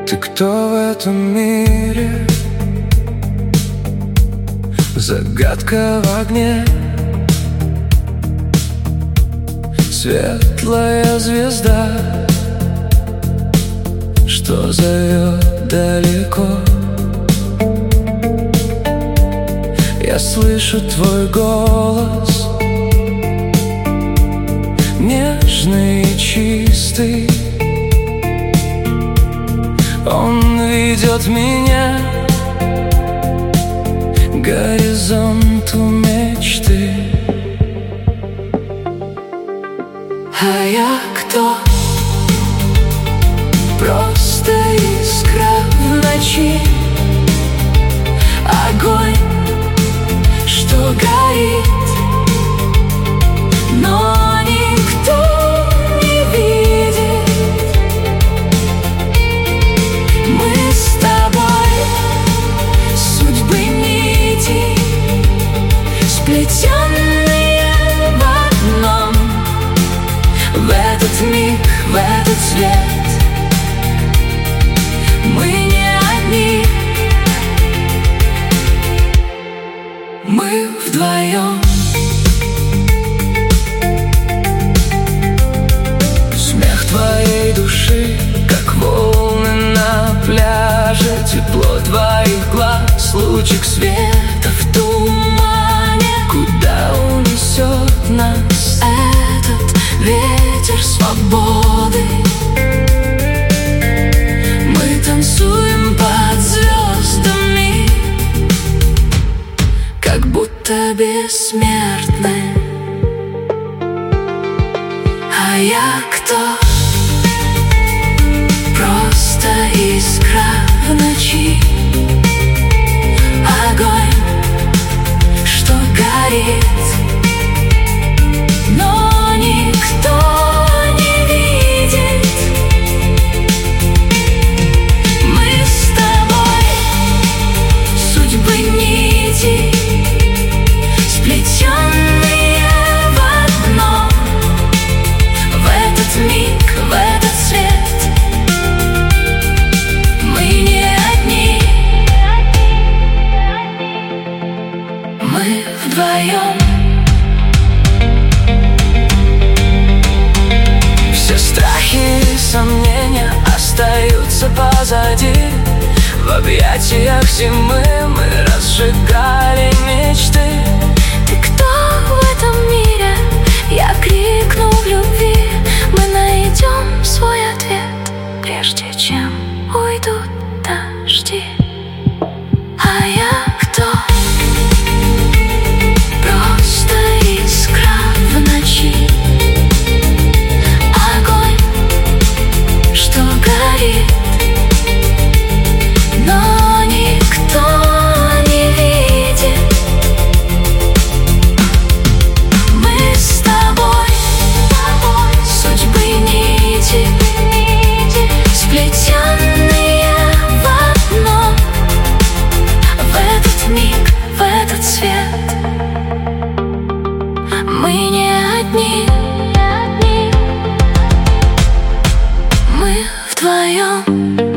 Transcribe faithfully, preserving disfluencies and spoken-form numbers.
Ты кто в этом мире? Загадка в огне, светлая звезда, что зовет далеко. Я слышу твой голос, нежный и чистый. Он ведет меня к горизонту мечты. А я кто? Просто искра в ночи, огонь, что горит, но никто не видит. Мы с тобой судьбы нити, сплетенные в одном. В этот миг, в этот свет мы не одни. Мы вдвоем. Смех твоей души, как волны на пляже, тепло твоих глаз, лучик света в тумане. Куда унесет нас этот ветер свободы? Мы танцуем под звездами, как будто бессмертны. А я кто? Просто искра в ночи, огонь, что горит, но никто не видит. Мы с тобой судьбы нити, сплетенные в одном. В этот миг, в этот свет мы не одни. Мы вдвоем. Все страхи и сомнения остаются позади. В объятиях зимы мы разжигали мечты. Ты кто в этом мире? Я крикну в любви. Мы найдем свой ответ, прежде чем уйдут дожди. А я кто? Просто искра в ночи, огонь, что горит, но никто не видит. Мы с тобой судьбы нити, сплетенные в одно. В этот миг, в этот свет мы не одни. Мы вдвоем.